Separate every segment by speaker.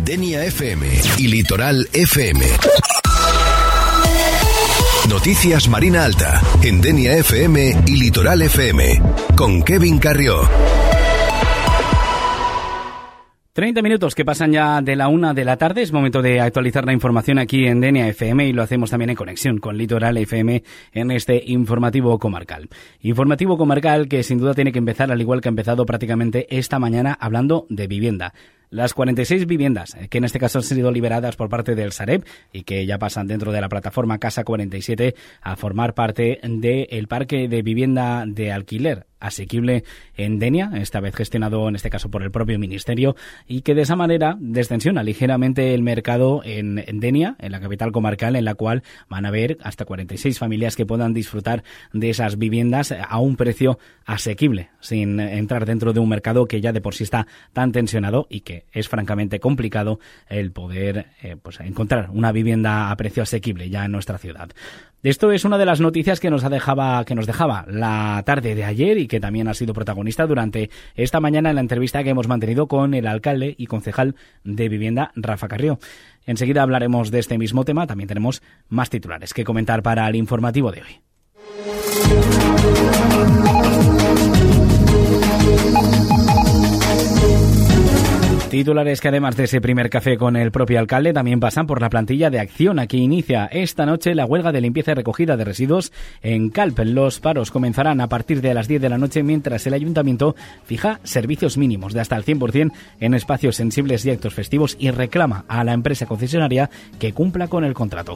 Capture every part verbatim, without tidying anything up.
Speaker 1: Denia F M y Litoral F M. Noticias Marina Alta en Denia F M y Litoral F M con Kevin Carrió.
Speaker 2: treinta minutos que pasan ya de la una de la tarde. Es momento de actualizar la información aquí en Denia F M y lo hacemos también en conexión con Litoral F M en este informativo comarcal. Informativo comarcal que sin duda tiene que empezar al igual que ha empezado prácticamente esta mañana hablando de vivienda. Las cuarenta y seis viviendas que en este caso han sido liberadas por parte del Sareb y que ya pasan dentro de la plataforma Casa cuarenta y siete a formar parte del parque de vivienda de alquiler asequible en Denia, esta vez gestionado en este caso por el propio Ministerio, y que de esa manera descensiona ligeramente el mercado en, en Denia, en la capital comarcal, en la cual van a haber hasta cuarenta y seis familias que puedan disfrutar de esas viviendas a un precio asequible, sin entrar dentro de un mercado que ya de por sí está tan tensionado y que es francamente complicado el poder eh, pues encontrar una vivienda a precio asequible ya en nuestra ciudad. Esto es una de las noticias que nos dejaba que nos dejaba la tarde de ayer y que también ha sido protagonista durante esta mañana en la entrevista que hemos mantenido con el alcalde y concejal de vivienda, Rafa Carrió. Enseguida hablaremos de este mismo tema. También tenemos más titulares que comentar para el informativo de hoy. Titulares que además de ese primer café con el propio alcalde también pasan por la plantilla de Acciona que inicia esta noche la huelga de limpieza y recogida de residuos en Calp. Los paros comenzarán a partir de las diez de la noche mientras el ayuntamiento fija servicios mínimos de hasta el cien por ciento en espacios sensibles y actos festivos y reclama a la empresa concesionaria que cumpla con el contrato.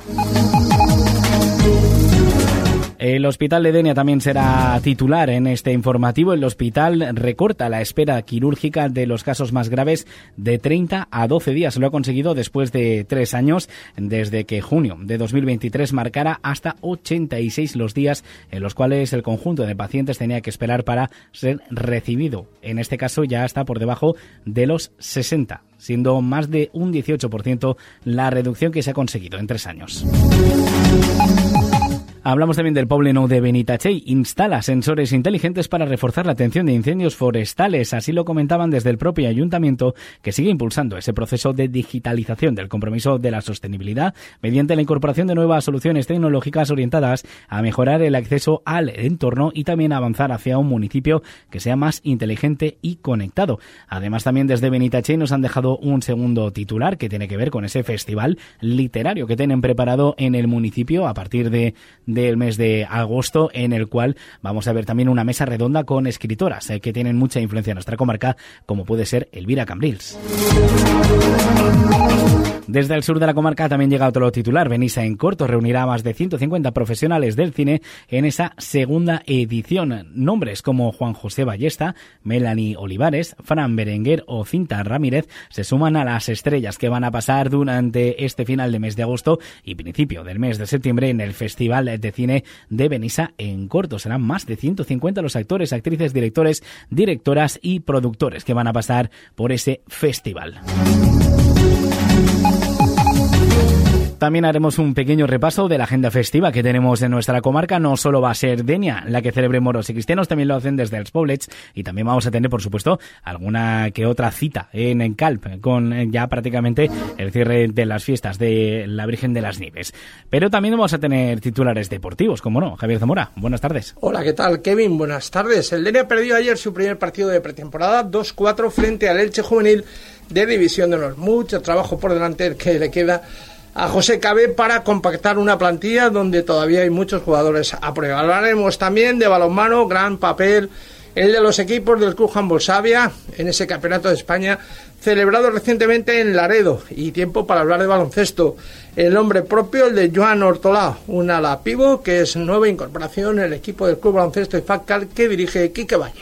Speaker 2: El Hospital de Denia también será titular en este informativo. El hospital recorta la espera quirúrgica de los casos más graves de treinta a doce días. Lo ha conseguido después de tres años, desde que junio de dos mil veintitrés marcara hasta ochenta y seis los días en los cuales el conjunto de pacientes tenía que esperar para ser recibido. En este caso ya está por debajo de los sesenta, siendo más de un dieciocho por ciento la reducción que se ha conseguido en tres años. Hablamos también del Pobleno de Benitachell. Instala sensores inteligentes para reforzar la atención de incendios forestales. Así lo comentaban desde el propio ayuntamiento, que sigue impulsando ese proceso de digitalización del compromiso de la sostenibilidad mediante la incorporación de nuevas soluciones tecnológicas orientadas a mejorar el acceso al entorno y también avanzar hacia un municipio que sea más inteligente y conectado. Además, también desde Benitachell nos han dejado un segundo titular que tiene que ver con ese festival literario que tienen preparado en el municipio a partir de del mes de agosto, en el cual vamos a ver también una mesa redonda con escritoras eh, que tienen mucha influencia en nuestra comarca, como puede ser Elvira Cambrils. Desde el sur de la comarca también llega otro titular. Benissa en Corto reunirá a más de ciento cincuenta profesionales del cine en esa segunda edición. Nombres como Juan José Ballesta, Melanie Olivares, Fran Berenguer o Cinta Ramírez se suman a las estrellas que van a pasar durante este final de mes de agosto y principio del mes de septiembre en el Festival de Cine de Benissa en Corto. Serán más de ciento cincuenta los actores, actrices, directores, directoras y productores que van a pasar por ese festival. También haremos un pequeño repaso de la agenda festiva que tenemos en nuestra comarca. No solo va a ser Denia la que celebre moros y cristianos, también lo hacen desde els Poblets y también vamos a tener, por supuesto, alguna que otra cita en, en Calp con ya prácticamente el cierre de las fiestas de la Virgen de las Nieves. Pero también vamos a tener titulares deportivos, como no. Javier Zamora, buenas tardes.
Speaker 3: Hola, ¿qué tal, Kevin? Buenas tardes. El Denia perdió ayer su primer partido de pretemporada dos cuatro frente al Elche Juvenil de División de Honor. Mucho trabajo por delante que le queda a José Cabé para compactar una plantilla donde todavía hay muchos jugadores a prueba. Hablaremos también de balonmano, gran papel el de los equipos del Club Handball Savia en ese campeonato de España celebrado recientemente en Laredo, y tiempo para hablar de baloncesto. El nombre propio, el de Joan Ortolà, un ala pívot que es nueva incorporación en el equipo del Club Baloncesto IFACCAL que dirige Quique Valle.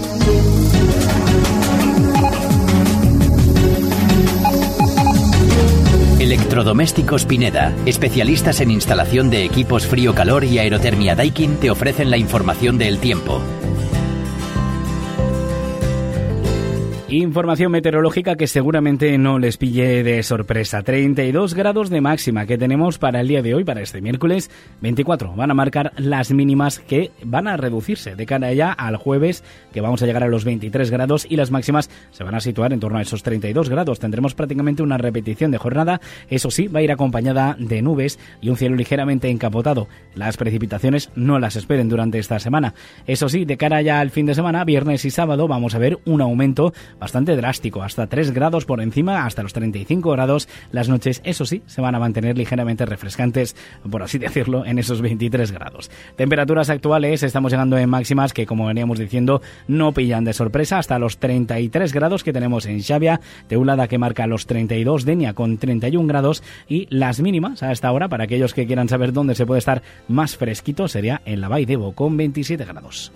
Speaker 4: Electrodomésticos Pineda, especialistas en instalación de equipos frío-calor y aerotermia Daikin, te ofrecen la información del tiempo.
Speaker 2: Información meteorológica que seguramente no les pille de sorpresa. treinta y dos grados de máxima que tenemos para el día de hoy, para este miércoles veinticuatro. Van a marcar las mínimas que van a reducirse de cara ya al jueves, que vamos a llegar a los veintitrés grados, y las máximas se van a situar en torno a esos treinta y dos grados. Tendremos prácticamente una repetición de jornada. Eso sí, va a ir acompañada de nubes y un cielo ligeramente encapotado. Las precipitaciones no las esperen durante esta semana. Eso sí, de cara ya al fin de semana, viernes y sábado, vamos a ver un aumento bastante drástico, hasta tres grados por encima, hasta los treinta y cinco grados. Las noches, eso sí, se van a mantener ligeramente refrescantes, por así decirlo, en esos veintitrés grados. Temperaturas actuales, estamos llegando en máximas que, como veníamos diciendo, no pillan de sorpresa, hasta los treinta y tres grados que tenemos en Xavia, Teulada que marca los treinta y dos, Denia con treinta y un grados, y las mínimas a esta hora, para aquellos que quieran saber dónde se puede estar más fresquito, sería en la Vall d'Ebo con veintisiete grados.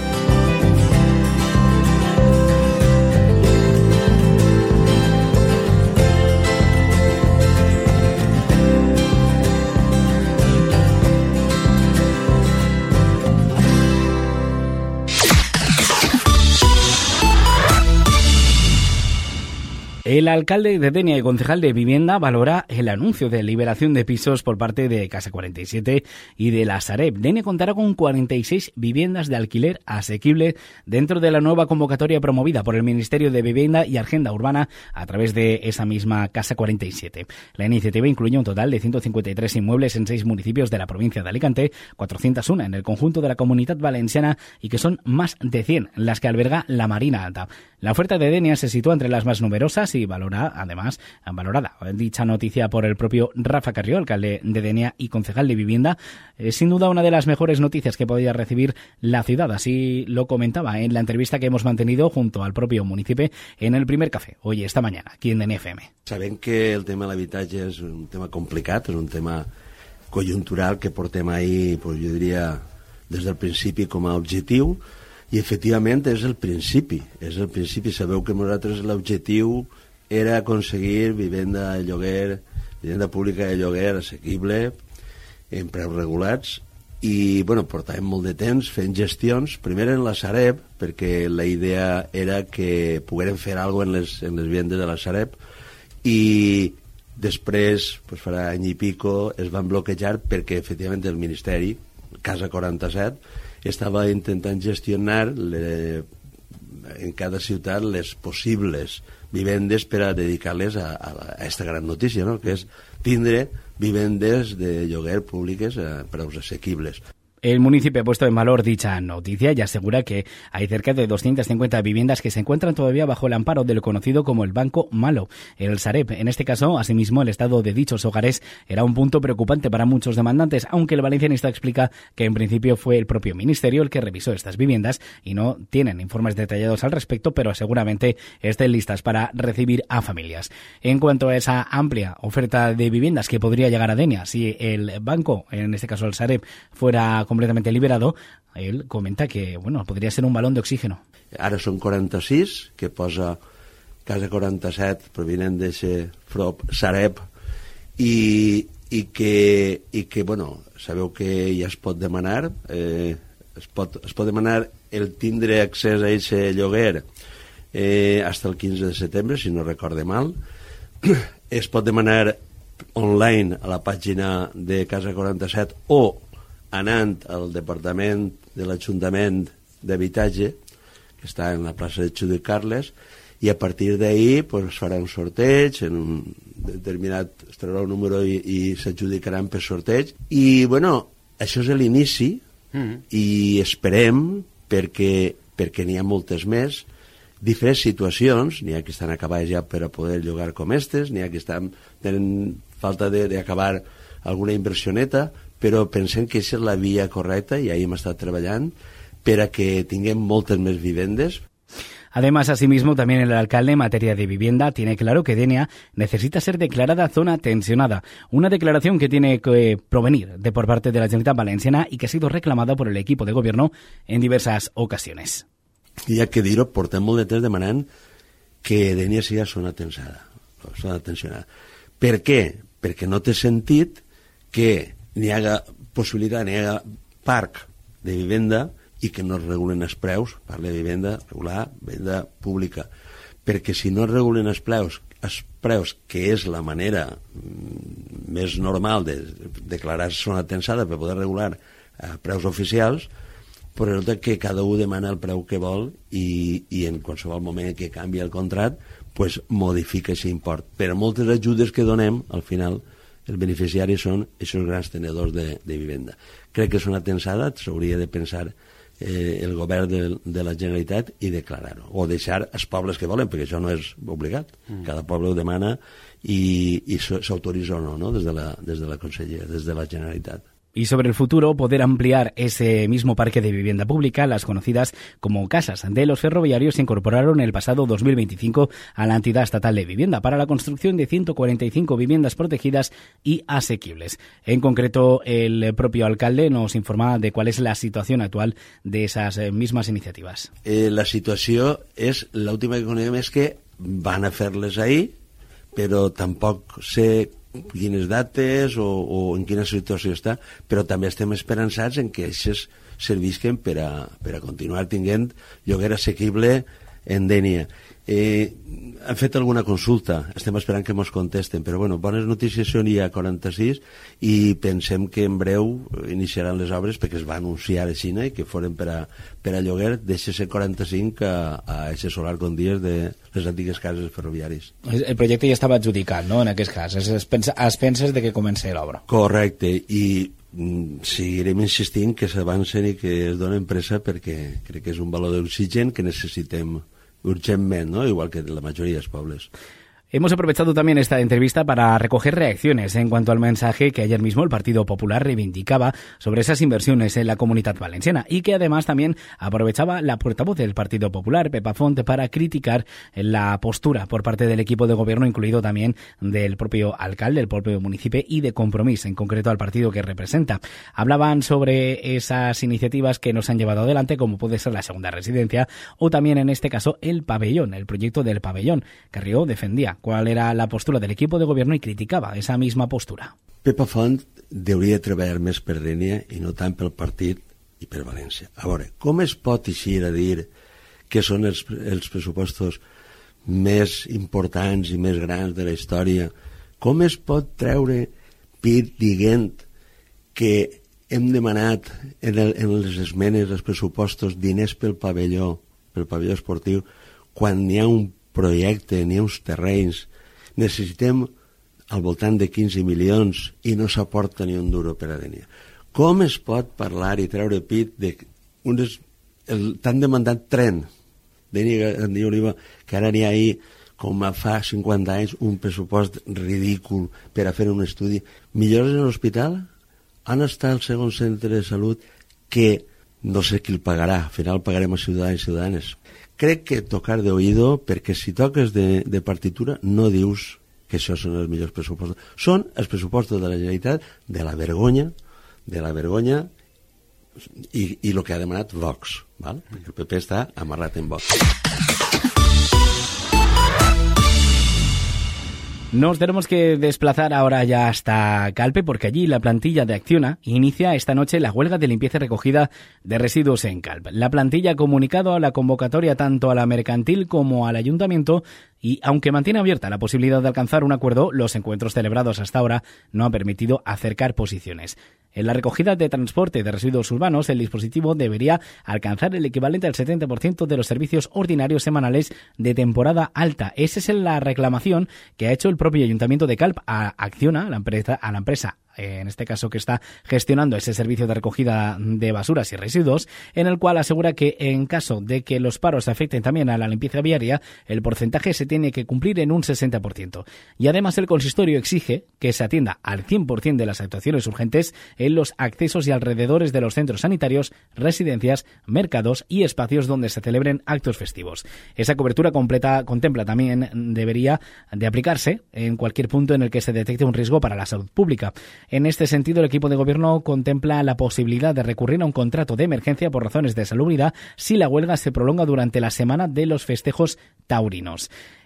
Speaker 2: El alcalde de Denia y concejal de Vivienda valora el anuncio de liberación de pisos por parte de Casa cuarenta y siete y de la Sareb. Denia contará con cuarenta y seis viviendas de alquiler asequible dentro de la nueva convocatoria promovida por el Ministerio de Vivienda y Agenda Urbana a través de esa misma Casa cuarenta y siete. La iniciativa incluye un total de ciento cincuenta y tres inmuebles en seis municipios de la provincia de Alicante, cuatrocientos uno en el conjunto de la Comunidad Valenciana y que son más de cien las que alberga la Marina Alta. La oferta de Denia se sitúa entre las más numerosas y valora, además, valorada dicha noticia por el propio Rafa Carrió, alcalde de Denia y concejal de Vivienda. Es sin duda una de las mejores noticias que podía recibir la ciudad, así lo comentaba en la entrevista que hemos mantenido junto al propio municipio en el primer café, hoy esta mañana, aquí en Denia F M.
Speaker 5: Sabem que el tema de l'habitatge és un tema complicat, és un tema conjuntural que portem ahir, pues, jo diria, des del principi com a objectiu, i efectivament és el principi, és el principi. Sabeu que nosaltres l'objectiu era aconseguir vivenda de lloguer, vivenda pública de lloguer assequible, en preus regulats, i bueno, portàvem molt de temps fent gestions, primer en la Sareb, perquè la idea era que poguérem fer alguna cosa en les, en les vivendes de la Sareb, i després, pues, farà any i pico, es van bloquejar perquè efectivament el Ministeri, Casa quaranta-set, estava intentant gestionar le, en cada ciutat les possibles vivendes per a dedicar-les a, a, a aquesta gran notícia, no? Que és tindre vivendes de lloguer públiques a preus assequibles.
Speaker 2: El municipio ha puesto en valor dicha noticia y asegura que hay cerca de doscientas cincuenta viviendas que se encuentran todavía bajo el amparo de lo conocido como el Banco Malo, el Sareb. En este caso, asimismo, el estado de dichos hogares era un punto preocupante para muchos demandantes, aunque el valencianista explica que en principio fue el propio ministerio el que revisó estas viviendas y no tienen informes detallados al respecto, pero seguramente estén listas para recibir a familias. En cuanto a esa amplia oferta de viviendas que podría llegar a Denia si el banco, en este caso el Sareb, fuera completamente liberado, él comenta que, bueno, podria ser un balón d'oxígeno.
Speaker 5: Ara són quaranta-sis, que posa Casa quaranta-set, provinent d'aquest frop Sareb, i, i, que, i que, bueno, sabeu que ja es pot demanar, eh, es, pot, es pot demanar el tindre accés a aquest lloguer eh, hasta el quinze de setembre, si no recorde mal. Es pot demanar online a la pàgina de Casa quaranta-set o anant al Departament de l'Ajuntament d'Habitatge, que està en la plaça de Judit Carles, i a partir d'ahir pues, es farà un sorteig, en un determinat es traurà un número i, i s'adjudicaran per sorteig. I, bueno, això és l'inici, mm. i esperem, perquè, perquè n'hi ha moltes més, diferents situacions, n'hi ha que estan acabades ja per a poder llogar com estes, n'hi ha que estan, tenen falta d'acabar alguna inversioneta, però pensem que aquesta és la via correcta i ahí hem estat treballant per a que tinguem moltes més vivendes.
Speaker 2: Además, asimismo, también el alcalde en materia de vivienda tiene claro que Denia necesita ser declarada zona tensionada, una declaración que tiene que provenir de por parte de la Generalitat Valenciana y que ha sido reclamada por el equipo de gobierno en diversas ocasiones.
Speaker 5: I ha que dir-ho, portem molt de temps demanant que Denia sigui zona tensionada. Zona tensionada. Per què? Perquè no té sentit que n'hi haga possibilitat, n'hi haga parc de vivenda i que no es regulen els preus, parla de vivenda regular, vivenda pública. perquè si no es regulen els preus, els preus, que és la manera més normal de declarar zona tensada per poder regular eh, preus oficials, però resulta que cada un demana el preu que vol i, i en qualsevol moment que canvia el contracte pues, modifica aquest import. Per moltes ajudes que donem, al final els beneficiaris són aquests grans tenedors de, de vivenda. Crec que és una tensada, s'hauria de pensar eh, el govern de, de la Generalitat i declarar-ho, o deixar els pobles que volen, perquè això no és obligat, mm. cada poble ho demana i, i s'autoritza o no, no? Des de la, des de la Conselleria, des de la Generalitat.
Speaker 2: Y sobre el futuro, poder ampliar ese mismo parque de vivienda pública, las conocidas como casas de los ferroviarios, se incorporaron el pasado dos mil veinticinco a la entidad estatal de vivienda para la construcción de ciento cuarenta y cinco viviendas protegidas y asequibles. En concreto, el propio alcalde nos informa de cuál es la situación actual de esas mismas iniciativas.
Speaker 5: Eh, la situació és, l'última que coneguem és que van a fer-les ahir, però tampoc sé quines dates o, o en quina situació està, però també estem esperançats en que aquests servisquen per a, per a continuar tinguent lloguer assequible en Dénia. Eh, han fet alguna consulta, estem esperant que ens contesten, però bueno, bones notícies són ja quaranta-sis i pensem que en breu iniciaran les obres perquè es va anunciar a Xina i que foren per a, per a lloguer d'aquests quaranta-cinc a, a aquest solar Condies de les antigues cases ferroviaris.
Speaker 2: El projecte ja estava adjudicat, no?, en aquest cas. Es pensa, es penses de que comenci l'obra.
Speaker 5: Correcte, i mm, seguirem insistint que s'avancen i que es donen pressa perquè crec que és un valor d'oxigen que necessitem urgentment, ¿no? Igual que la mayoría de los pueblos.
Speaker 2: Hemos aprovechado también esta entrevista para recoger reacciones en cuanto al mensaje que ayer mismo el Partido Popular reivindicaba sobre esas inversiones en la Comunitat Valenciana y que además también aprovechaba la portavoz del Partido Popular, Pepa Font, para criticar la postura por parte del equipo de gobierno, incluido también del propio alcalde, del propio municipio y de Compromís, en concreto al partido que representa. Hablaban sobre esas iniciativas que nos han llevado adelante, como puede ser la segunda residencia o también en este caso el pabellón, el proyecto del pabellón. Carrió defendía cuál era la postura del equipo de gobierno y criticaba esa misma postura.
Speaker 5: Pepa Font hauria de treballar més per Dénia i no tant pel partit i per València. A veure, com es pot eixir a dir que són els, els pressupostos més importants i més grans de la història? Com es pot treure pit dient que hem demanat en, el, en les esmenes dels pressupostos diners pel pavelló, pel pavelló esportiu, quan hi ha un projecte, ni uns terrenys, necessitem al voltant de quinze milions i no s'aporta ni un duro per a Dénia. Com es pot parlar i treure pit de unes, el tan demandat tren Dénia Gandia Oliva, que ara n'hi ha ahir, com fa cinquanta anys, un pressupost ridícul per a fer un estudi? Millores en l'hospital? Han estat al segon centre de salut que no sé qui el pagarà, al final pagarem a ciutadans i ciutadanes. Crec que tocar de oído, perquè si toques de, de partitura no dius que això són els millors pressupostos. Són els pressupostos de la Generalitat de la vergonya, de la vergonya i, i el que ha demanat Vox. ¿Val? El P P està amarrat en Vox.
Speaker 2: Nos tenemos que desplazar ahora ya hasta Calpe porque allí la plantilla de Acciona inicia esta noche la huelga de limpieza y recogida de residuos en Calpe. La plantilla ha comunicado a la convocatoria tanto a la mercantil como al ayuntamiento y, aunque mantiene abierta la posibilidad de alcanzar un acuerdo, los encuentros celebrados hasta ahora no han permitido acercar posiciones. En la recogida de transporte de residuos urbanos, el dispositivo debería alcanzar el equivalente al setenta por ciento de los servicios ordinarios semanales de temporada alta. Esa es la reclamación que ha hecho el propio Ayuntamiento de Calp a Acciona, a la empresa, a la empresa en este caso que está gestionando ese servicio de recogida de basuras y residuos, en el cual asegura que en caso de que los paros afecten también a la limpieza viaria, el porcentaje se tiene que cumplir en un sesenta por ciento. Y además el consistorio exige que se atienda al cien por ciento de las actuaciones urgentes en los accesos y alrededores de los centros sanitarios, residencias, mercados y espacios donde se celebren actos festivos. Esa cobertura completa contempla también debería de aplicarse en cualquier punto en el que se detecte un riesgo para la salud pública. En este sentido, el equipo de gobierno contempla la posibilidad de recurrir a un contrato de emergencia por razones de salubridad si la huelga se prolonga durante la semana de los festejos taurinos.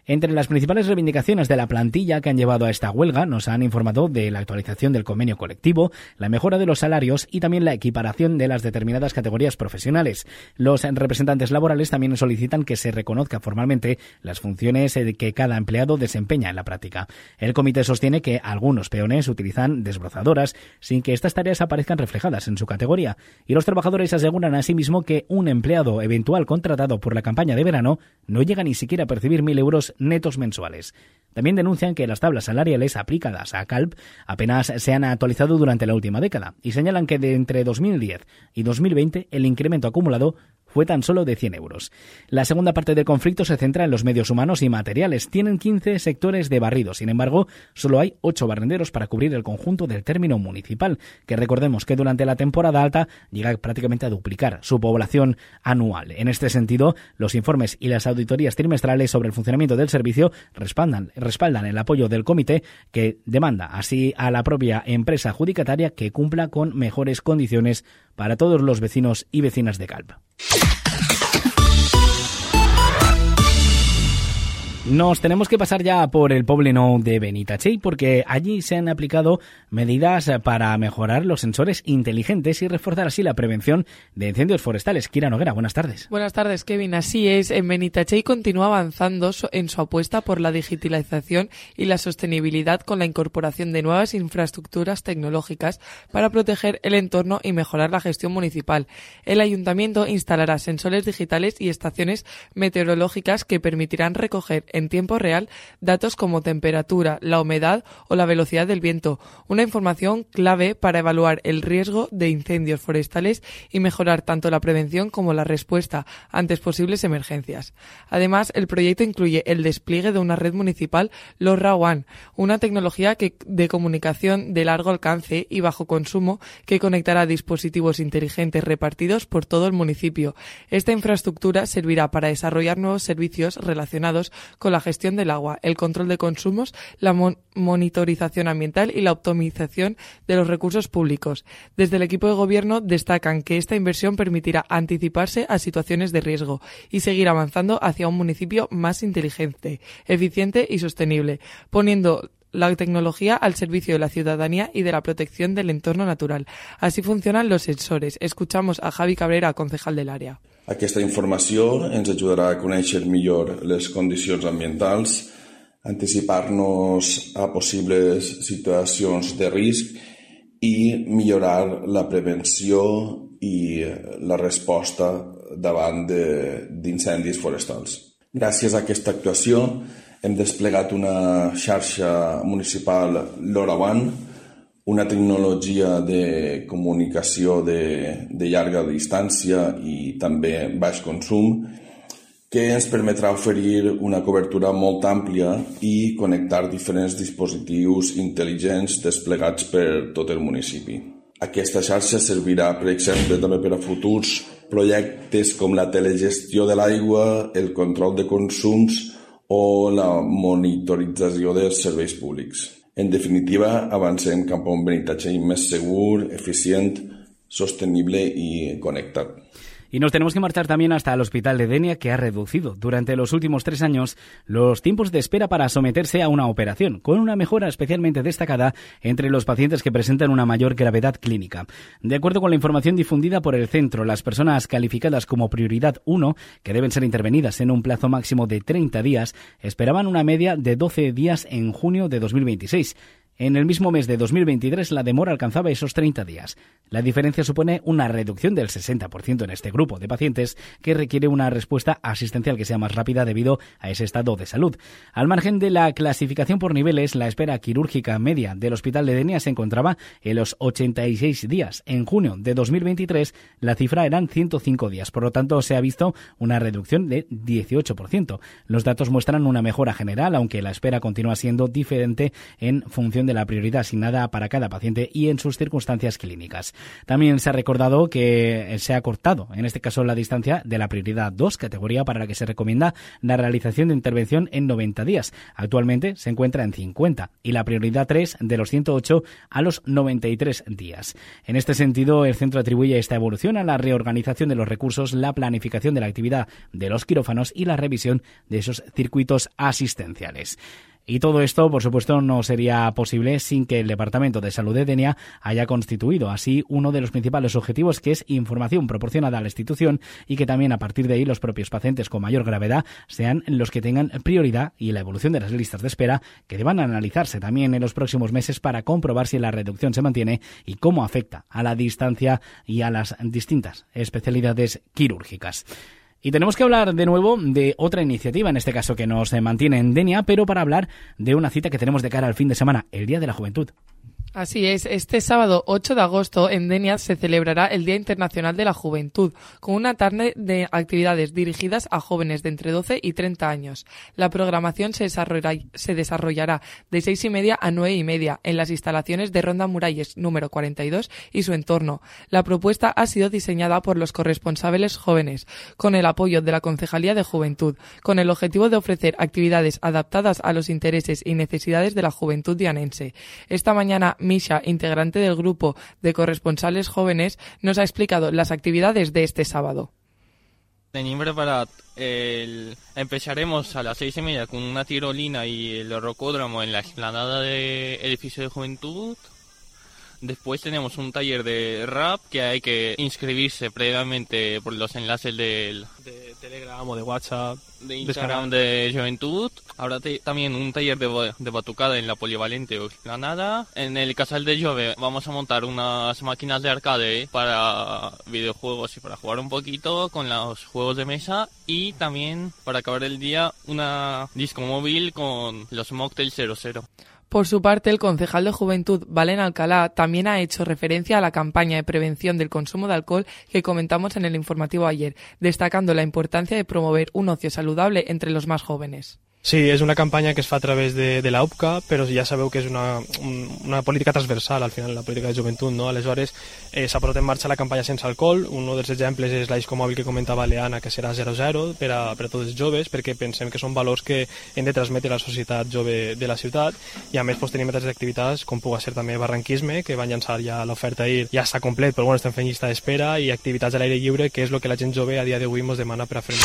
Speaker 2: Entre las principales reivindicaciones de la plantilla que han llevado a esta huelga nos han informado de la actualización del convenio colectivo, la mejora de los salarios y también la equiparación de las determinadas categorías profesionales. Los representantes laborales también solicitan que se reconozca formalmente las funciones que cada empleado desempeña en la práctica. El comité sostiene que algunos peones utilizan desbrozadoras sin que estas tareas aparezcan reflejadas en su categoría, y los trabajadores aseguran asimismo que un empleado eventual contratado por la campaña de verano no llega ni siquiera a percibir mil euros netos mensuales. También denuncian que las tablas salariales aplicadas a Calp apenas se han actualizado durante la última década y señalan que de entre dos mil diez y dos mil veinte el incremento acumulado fue tan solo de cien euros. La segunda parte del conflicto se centra en los medios humanos y materiales. Tienen quince sectores de barrido. Sin embargo, solo hay ocho barrenderos para cubrir el conjunto del término municipal, que recordemos que durante la temporada alta llega prácticamente a duplicar su población anual. En este sentido, los informes y las auditorías trimestrales sobre el funcionamiento del servicio respaldan, respaldan el apoyo del comité, que demanda así a la propia empresa adjudicataria que cumpla con mejores condiciones para todos los vecinos y vecinas de Calp. Nos tenemos que pasar ya por el Pobleno de Benitatxell porque allí se han aplicado medidas para mejorar los sensores inteligentes y reforzar así la prevención de incendios forestales. Kira Noguera, buenas tardes.
Speaker 6: Buenas tardes, Kevin. Así es, en Benitatxell continúa avanzando en su apuesta por la digitalización y la sostenibilidad con la incorporación de nuevas infraestructuras tecnológicas para proteger el entorno y mejorar la gestión municipal. El ayuntamiento instalará sensores digitales y estaciones meteorológicas que permitirán recoger en tiempo real datos como temperatura, la humedad o la velocidad del viento, una información clave para evaluar el riesgo de incendios forestales y mejorar tanto la prevención como la respuesta ante posibles emergencias. Además, el proyecto incluye el despliegue de una red municipal LoRa One, una tecnología que, de comunicación de largo alcance y bajo consumo que conectará dispositivos inteligentes repartidos por todo el municipio. Esta infraestructura servirá para desarrollar nuevos servicios relacionados con la gestión del agua, el control de consumos, la mon- monitorización ambiental y la optimización de los recursos públicos. Desde el equipo de gobierno destacan que esta inversión permitirá anticiparse a situaciones de riesgo y seguir avanzando hacia un municipio más inteligente, eficiente y sostenible, poniendo la tecnología al servicio de la ciudadanía y de la protección del entorno natural. Así funcionan los sensores. Escuchamos a Javi Cabrera, concejal del área.
Speaker 7: Aquesta informació ens ajudarà a conèixer millor les condicions ambientals, anticipar-nos a possibles situacions de risc i millorar la prevenció i la resposta davant de, d'incendis forestals. Gràcies a aquesta actuació hem desplegat una xarxa municipal LoRa One, una tecnologia de comunicació de, de llarga distància i també baix consum, que ens permetrà oferir una cobertura molt àmplia i connectar diferents dispositius intel·ligents desplegats per tot el municipi. Aquesta xarxa servirà, per exemple, també per a futurs projectes com la telegestió de l'aigua, el control de consums o la monitorització dels serveis públics. En definitiva, avancem cap a un Benitatxell més segur, eficient, sostenible i connectat.
Speaker 2: Y nos tenemos que marchar también hasta el Hospital de Denia, que ha reducido durante los últimos tres años los tiempos de espera para someterse a una operación, con una mejora especialmente destacada entre los pacientes que presentan una mayor gravedad clínica. De acuerdo con la información difundida por el centro, las personas calificadas como prioridad uno, que deben ser intervenidas en un plazo máximo de treinta días, esperaban una media de doce días en junio de dos mil veintiséis. En el mismo mes de dos mil veintitrés la demora alcanzaba esos treinta días. La diferencia supone una reducción del sesenta por ciento en este grupo de pacientes que requiere una respuesta asistencial que sea más rápida debido a ese estado de salud. Al margen de la clasificación por niveles, la espera quirúrgica media del Hospital de Denia se encontraba en los ochenta y seis días. En junio de dos mil veintitrés la cifra eran ciento cinco días, por lo tanto se ha visto una reducción de dieciocho por ciento. Los datos muestran una mejora general, aunque la espera continúa siendo diferente en función de de la prioridad asignada para cada paciente y en sus circunstancias clínicas. También se ha recordado que se ha cortado, en este caso, la distancia de la prioridad dos, categoría para la que se recomienda la realización de intervención en noventa días. Actualmente se encuentra en cincuenta y la prioridad tres de los ciento ocho a los noventa y tres días. En este sentido, el centro atribuye esta evolución a la reorganización de los recursos, la planificación de la actividad de los quirófanos y la revisión de esos circuitos asistenciales. Y todo esto, por supuesto, no sería posible sin que el Departamento de Salud de Denia haya constituido así uno de los principales objetivos, que es información proporcionada a la institución y que también a partir de ahí los propios pacientes con mayor gravedad sean los que tengan prioridad, y la evolución de las listas de espera que deban analizarse también en los próximos meses para comprobar si la reducción se mantiene y cómo afecta a la distancia y a las distintas especialidades quirúrgicas. Y tenemos que hablar de nuevo de otra iniciativa, en este caso que nos mantiene en Denia, pero para hablar de una cita que tenemos de cara al fin de semana, el Día de la Juventud.
Speaker 6: Así es, este sábado ocho de agosto en Denia se celebrará el Día Internacional de la Juventud, con una tarde de actividades dirigidas a jóvenes de entre doce y treinta años. La programación se desarrollará, se desarrollará de seis y media a nueve y media en las instalaciones de Ronda Muralles número cuarenta y dos y su entorno. La propuesta ha sido diseñada por los corresponsables jóvenes, con el apoyo de la Concejalía de Juventud, con el objetivo de ofrecer actividades adaptadas a los intereses y necesidades de la juventud dianense. Esta mañana, Misha, integrante del grupo de corresponsales jóvenes, nos ha explicado las actividades de este sábado.
Speaker 8: Tenim preparat el... Empezaremos a las seis y media con una tirolina y el rocódromo en la explanada del edificio de juventud. Después tenemos un taller de rap que hay que inscribirse previamente por los enlaces del,
Speaker 9: de Telegram o de WhatsApp,
Speaker 8: de Instagram de Juventud. Habrá te, también un taller de, de batucada en la polivalente o explanada. En el Casal de Jove vamos a montar unas máquinas de arcade para videojuegos y para jugar un poquito con los juegos de mesa. Y también, para acabar el día, una disco móvil con los Mocktail cero cero.
Speaker 6: Por su parte, el concejal de Juventud, Valen Alcalá, también ha hecho referencia a la campaña de prevención del consumo de alcohol que comentamos en el informativo ayer, destacando la importancia de promover un ocio saludable entre los más jóvenes.
Speaker 9: Sí, és una campanya que es fa a través de, de l'A U P C A, però ja sabeu que és una, una política transversal, al final, la política de joventut, no? Aleshores, eh, s'ha posat en marxa la campanya Sense Alcohol. Un dels exemples és la discomòbil que comentava Leana, que serà zero zero per a, per a tots els joves, perquè pensem que són valors que hem de transmetre a la societat jove de la ciutat, i a més pues, tenim altres activitats, com pugui ser també barranquisme, que van llançar ja l'oferta ahir, ja està complet, però bueno, estem fent llista d'espera, i activitats a l'aire lliure, que és el que la gent jove a dia d'avui ens demana per a fer.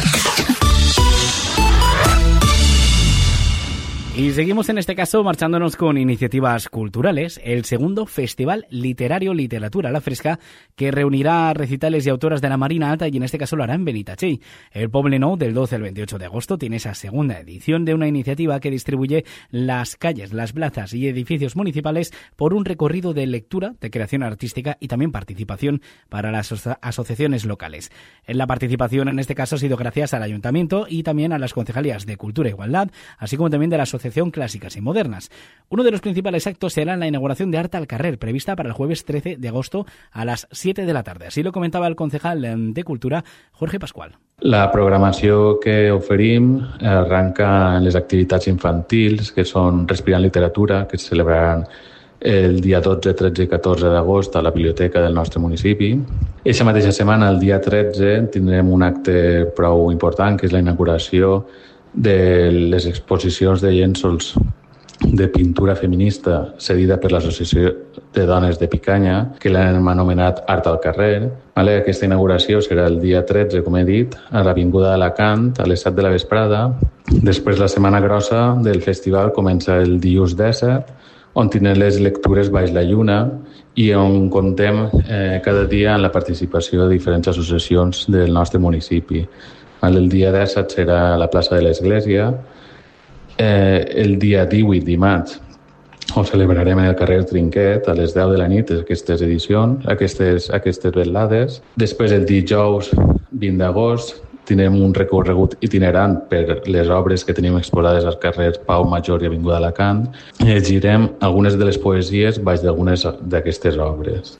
Speaker 2: Y seguimos en este caso marchándonos con iniciativas culturales. El segundo Festival Literario Literatura a la Fresca, que reunirá recitales y autoras de la Marina Alta, y en este caso lo hará en Benitatxell. El Poblenou, del doce al veintiocho de agosto, tiene esa segunda edición de una iniciativa que distribuye las calles, las plazas y edificios municipales por un recorrido de lectura, de creación artística y también participación para las aso- asociaciones locales. La participación en este caso ha sido gracias al Ayuntamiento y también a las concejalías de Cultura e Igualdad, así como también de la Asociación Clásicas y Modernas. Uno de los principales actos será la inauguración de Art al Carrer, prevista para el jueves trece de agosto a las siete de la tarde. Así lo comentaba el concejal de Cultura, Jorge Pascual.
Speaker 10: La programació que oferim arranca en les activitats infantils, que són Respirant Literatura, que es celebraran el dia dotze, tretze i catorze d'agost a la biblioteca del nostre municipi. Eixa mateixa setmana, el dia tretze, tindrem un acte prou important, que és la inauguració de les exposicions de llençols de pintura feminista cedida per l'Associació de Dones de Picanya, que l'hem anomenat Art al Carrer. Vale? Aquesta inauguració serà el dia tretze, com he dit, a l'Avinguda d'Alacant, a les set de la vesprada. Després, la setmana grossa del festival comença el dilluns disset, on tindrem les lectures Baix la Lluna i on contem eh, cada dia en la participació de diferents associacions del nostre municipi. El dia disset serà a la plaça de l'Església. Eh, el dia divuit, dimarts, ho celebrarem en el carrer Trinquet a les deu de la nit, aquestes edicions, aquestes, aquestes vetllades. Després, el dijous vint d'agost, tindrem un recorregut itinerant per les obres que tenim exposades als carrers Pau Major i Avinguda Alacant. Llegirem algunes de les poesies baix d'algunes d'aquestes obres.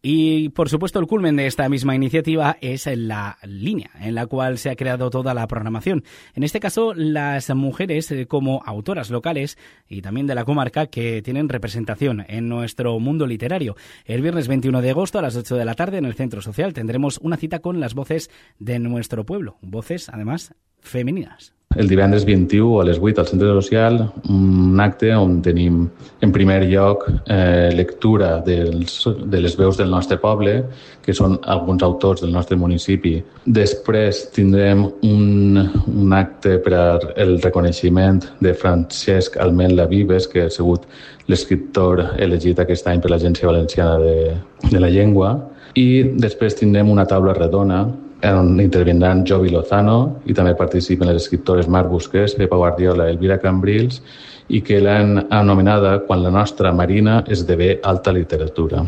Speaker 2: Y, por supuesto, el culmen de esta misma iniciativa es la línea en la cual se ha creado toda la programación. En este caso, las mujeres como autoras locales y también de la comarca que tienen representación en nuestro mundo literario. El viernes veintiuno de agosto a las ocho de la tarde en el Centro Social tendremos una cita con las voces de nuestro pueblo. Voces, además, femeninas.
Speaker 10: El divendres vint-i-u a les vuit al Centre Social, un acte on tenim en primer lloc eh, lectura dels, de les veus del nostre poble, que són alguns autors del nostre municipi. Després tindrem un, un acte per al reconeixement de Francesc Almendla Vives, que ha sigut l'escriptor elegit aquest any per l'Agència Valenciana de, de la Llengua. I després tindrem una taula redona on intervindran Jovi Lozano i també participen les escriptores Marc Busquets, Pepa Guardiola i Elvira Cambrils, i que l'han anomenada Quan la nostra Marina esdevé alta literatura.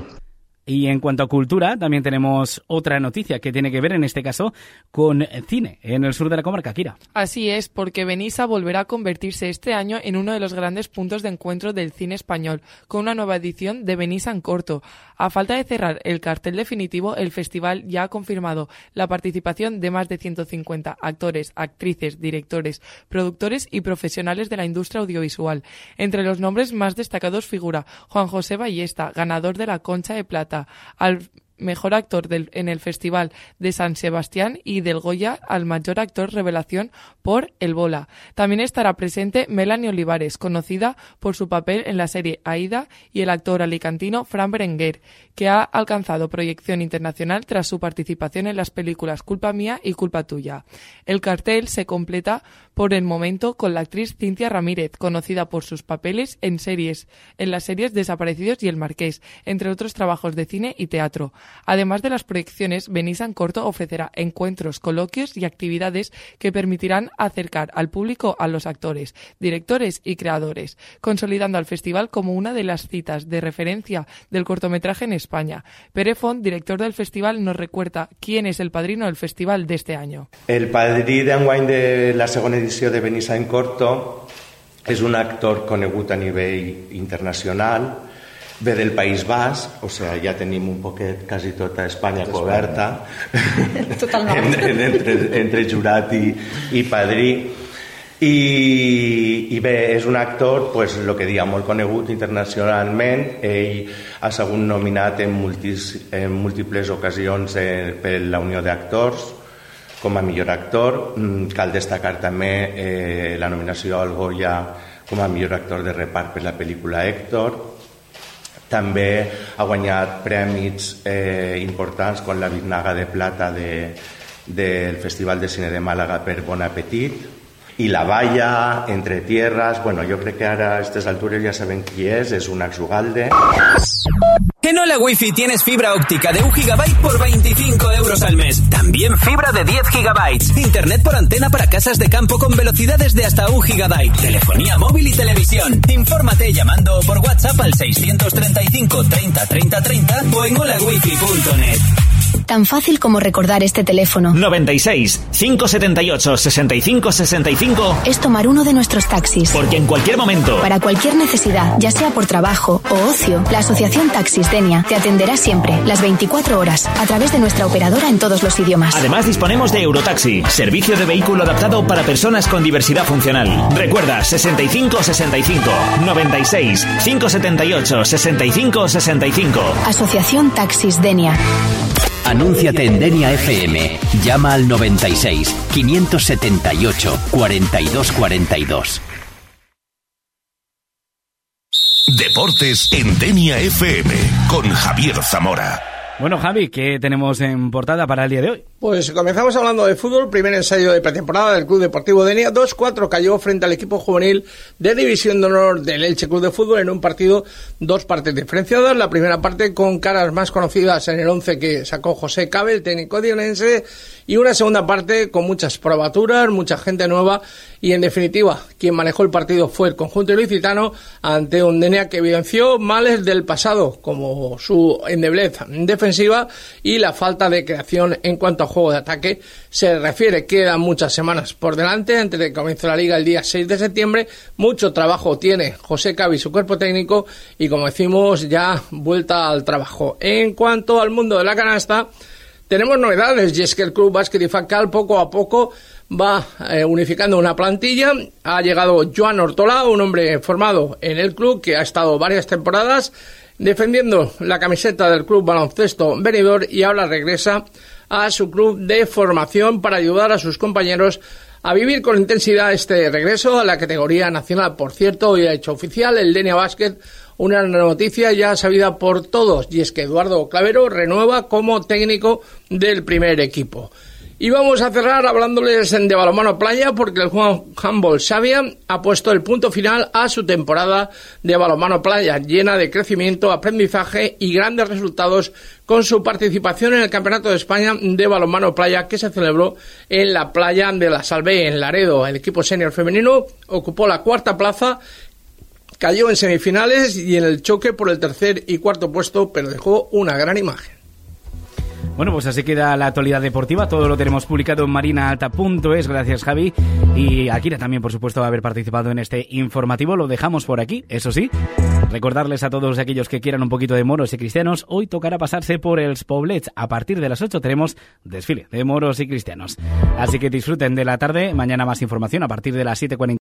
Speaker 2: Y en cuanto a cultura, también tenemos otra noticia que tiene que ver, en este caso, con cine en el sur de la comarca, Kira.
Speaker 6: Así es, porque Benissa volverá a convertirse este año en uno de los grandes puntos de encuentro del cine español, con una nueva edición de Benissa en corto. A falta de cerrar el cartel definitivo, el festival ya ha confirmado la participación de más de ciento cincuenta actores, actrices, directores, productores y profesionales de la industria audiovisual. Entre los nombres más destacados figura Juan José Ballesta, ganador de la Concha de Plata, al mejor actor del, en el Festival de San Sebastián y del Goya al mayor actor revelación por El Bola. También estará presente Melanie Olivares, conocida por su papel en la serie Aída, y el actor alicantino Fran Berenguer, que ha alcanzado proyección internacional tras su participación en las películas Culpa Mía y Culpa Tuya. El cartel se completa por el momento con la actriz Cintia Ramírez, conocida por sus papeles en series, en las series Desaparecidos y El Marqués, entre otros trabajos de cine y teatro. Además de las proyecciones, Benissa en corto ofrecerá encuentros, coloquios y actividades que permitirán acercar al público a los actores, directores y creadores, consolidando al festival como una de las citas de referencia del cortometraje en España. Pere Font, director del festival, nos recuerda quién es el padrino del festival de este año.
Speaker 11: El padrí d'enguany de la segona edició de Benissa en corto és un actor conegut a nivell internacional, ve del País Basc, o sea, ja tenim un poquet quasi tota Espanya coberta entre, entre jurat i, i padrí. I, i bé, és un actor, pues, el que diria, molt conegut internacionalment. Ell ha sigut nominat en, multis, en múltiples ocasions eh, per la Unió d'Actors com a millor actor. Cal destacar també eh, la nominació al Goya com a millor actor de repart per la pel·lícula Héctor. També ha guanyat premis eh, importants com la Biznaga de Plata de, del Festival de Cine de Màlaga per Bon Appetit, i La Valla, Entre Tierras. Bueno, yo creo que ahora a estas alturas ya saben quién es, es un Axugalde.
Speaker 12: En Hola Wifi tienes fibra óptica de un gigabyte por veinticinco euros al mes. También fibra de diez gigabytes. Internet por antena para casas de campo con velocidades de hasta un gigabyte. Telefonía móvil y televisión. Infórmate llamando por WhatsApp al seiscientos treinta y cinco treinta treinta treinta o en hola wifi punto net.
Speaker 13: Tan fácil como recordar este teléfono.
Speaker 12: noventa y seis, cinco setenta y ocho, sesenta y cinco sesenta y cinco.
Speaker 13: Es tomar uno de nuestros taxis.
Speaker 12: Porque en cualquier momento,
Speaker 13: para cualquier necesidad, ya sea por trabajo o ocio, la Asociación Taxis Denia te atenderá siempre, las veinticuatro horas, a través de nuestra operadora en todos los idiomas.
Speaker 12: Además disponemos de Eurotaxi, servicio de vehículo adaptado para personas con diversidad funcional. Recuerda, sesenta y cinco sesenta y cinco, noventa y seis, cinco setenta y ocho, sesenta y cinco sesenta y cinco.
Speaker 13: Asociación Taxis Denia.
Speaker 4: Anúnciate en Denia F M. Llama al noventa y seis, quinientos setenta y ocho, cuarenta y dos cuarenta y dos.
Speaker 1: Deportes en Denia F M con Javier Zamora.
Speaker 2: Bueno, Javi, ¿qué tenemos en portada para el día de hoy?
Speaker 3: Pues comenzamos hablando de fútbol. Primer ensayo de pretemporada del Club Deportivo Denia. dos cuatro cayó frente al equipo juvenil de División de Honor del Elche Club de Fútbol en un partido, dos partes diferenciadas. La primera parte con caras más conocidas en el once que sacó José Cabe, el técnico dionense, y una segunda parte con muchas probaturas, mucha gente nueva, y en definitiva, quien manejó el partido fue el conjunto ilicitano ante un Denia que evidenció males del pasado, como su endeblez defensiva defensiva y la falta de creación en cuanto a juego de ataque se refiere. Quedan muchas semanas por delante antes de que comience la Liga el día seis de septiembre. Mucho trabajo tiene José Cabe y su cuerpo técnico y, como decimos, ya vuelta al trabajo. En cuanto al mundo de la canasta, tenemos novedades, y es que el Club Básquet Ifaccal poco a poco va eh, unificando una plantilla. Ha llegado Joan Ortola, un hombre formado en el club que ha estado varias temporadas defendiendo la camiseta del Club Baloncesto Benidorm, y ahora regresa a su club de formación para ayudar a sus compañeros a vivir con intensidad este regreso a la categoría nacional. Por cierto, hoy ha hecho oficial el Denia Basket una noticia ya sabida por todos, y es que Eduardo Clavero renueva como técnico del primer equipo. Y vamos a cerrar hablándoles de balonmano playa, porque el Juan Humboldt Xavia ha puesto el punto final a su temporada de balonmano playa, llena de crecimiento, aprendizaje y grandes resultados, con su participación en el Campeonato de España de balonmano playa que se celebró en la playa de la Salvé, en Laredo. El equipo senior femenino ocupó la cuarta plaza, cayó en semifinales y en el choque por el tercer y cuarto puesto, pero dejó una gran imagen.
Speaker 2: Bueno, pues así queda la actualidad deportiva. Todo lo tenemos publicado en marina alta punto es. Gracias, Javi. Y Akira también, por supuesto, va a haber participado en este informativo. Lo dejamos por aquí, eso sí. Recordarles a todos aquellos que quieran un poquito de moros y cristianos, hoy tocará pasarse por els Poblets. A partir de las ocho tenemos desfile de moros y cristianos. Así que disfruten de la tarde. Mañana más información a partir de las siete cuarenta.